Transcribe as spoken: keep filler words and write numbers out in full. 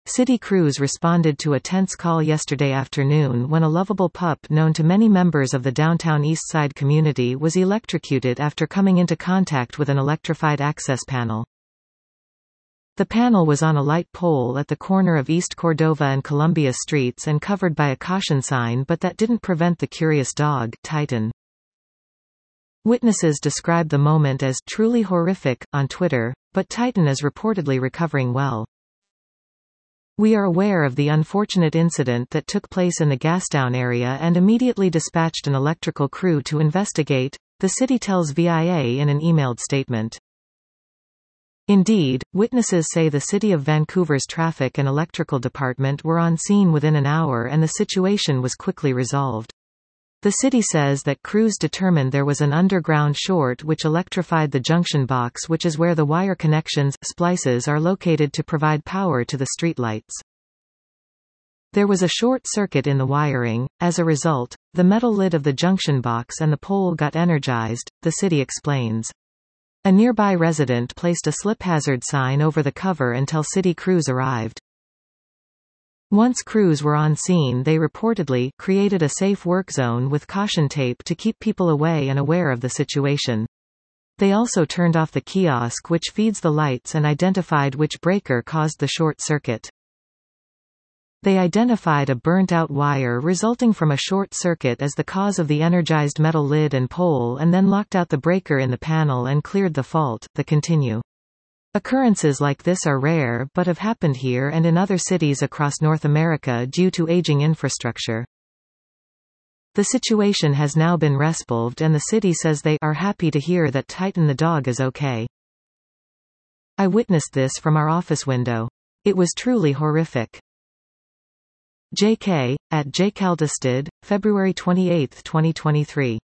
City crews responded to a tense call yesterday afternoon when a lovable pup known to many members of the downtown East Side community was electrocuted after coming into contact with an electrified access panel. The panel was on a light pole at the corner of East Cordova and Columbia Streets and covered by a caution sign, but that didn't prevent the curious dog, Titan. Witnesses describe the moment as truly horrific on Twitter, but Titan is reportedly recovering well. We are aware of the unfortunate incident that took place in the Gastown area and immediately dispatched an electrical crew to investigate, the city tells V I A in an emailed statement. Indeed, witnesses say the City of Vancouver's traffic and electrical department were on scene within an hour and the situation was quickly resolved. The city says that crews determined there was an underground short which electrified the junction box, which is where the wire connections, splices are located to provide power to the streetlights. There was a short circuit in the wiring. As a result, the metal lid of the junction box and the pole got energized, the city explains. A nearby resident placed a slip hazard sign over the cover until city crews arrived. Once crews were on scene, they reportedly created a safe work zone with caution tape to keep people away and aware of the situation. They also turned off the kiosk which feeds the lights and identified which breaker caused the short circuit. They identified a burnt-out wire resulting from a short circuit as the cause of the energized metal lid and pole, and then locked out the breaker in the panel and cleared the fault. They continue. Occurrences like this are rare but have happened here and in other cities across North America due to aging infrastructure. The situation has now been resolved and the city says they are happy to hear that Titan the dog is okay. I witnessed this from our office window. It was truly horrific. J K, at J Caldestid, February twenty-eighth, twenty twenty-three.